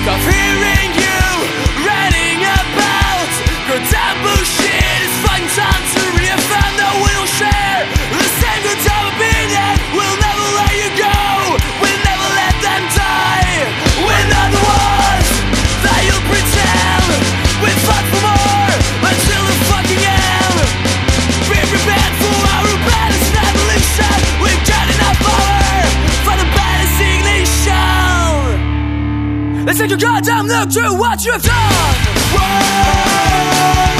sick of hearing you ranting about goddamn bullshit. It's fine time to reaffirm that we don't share the same goddamn opinion. We'll never let you go, we'll never let them die. We're not the ones that you pretend. We fought for more until the fucking end. Be prepared for our baddest revolution. We've got enough power for the baddest ignition. Let's take a goddamn look to what you have done. Whoa!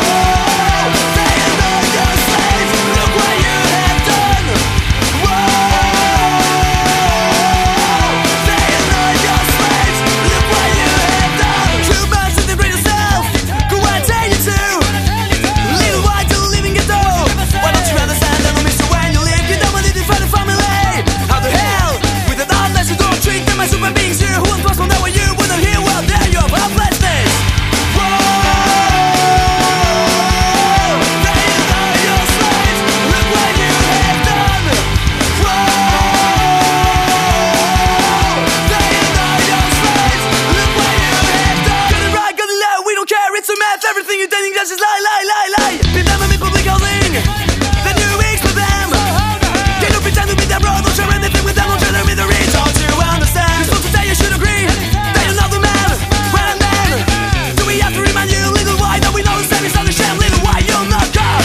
Everything you're doing just is lie. Pretend to be public housing, then you exploit them. Can you pretend to be them wrong? Don't share anything with them, don't share with the rich. Don't you understand? You're supposed to say you should agree that you're not the man. When and then, do we have to remind you, little white, that we know the same is on the sham, little white, you're not God.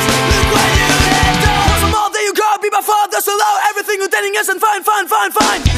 Everything you're telling us and fine.